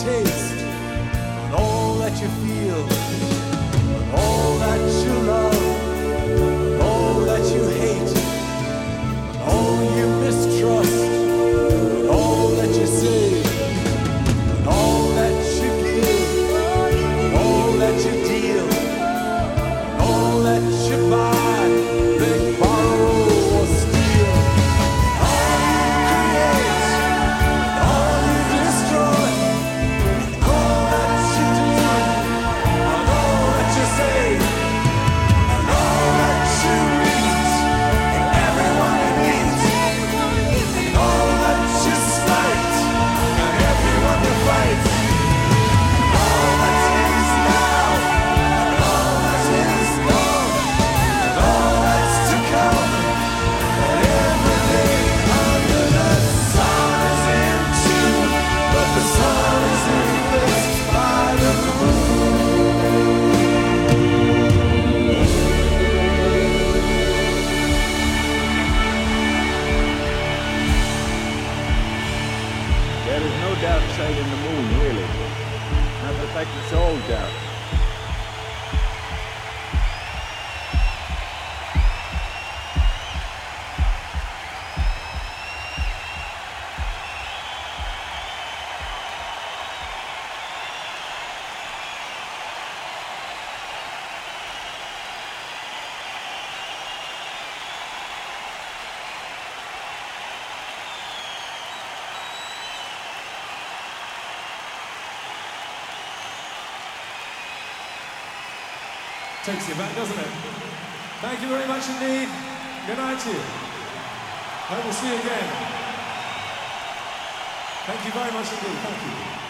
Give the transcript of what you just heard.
taste, and all that you feel, and all that you love, and all that you hate, and all you mistrust, and all that you say, and all that you give, and all that you deal, and all that you buy, beg, borrow, or steal. All you create, and all you destroy, and all that you do, and all that you say, and all that you eat, and everyone you meet, and all that you spite, and everyone you fight, all that is now, and all that is gone, and all that's to come, and everything under the sun is in tune, but the sun is eclipsed by the moon. There is no dark side in the moon, really. Matter of fact, it's all dark. Takes you back, doesn't it? Thank you very much indeed. Good night to you. Hope we'll see you again. Thank you very much indeed. Thank you.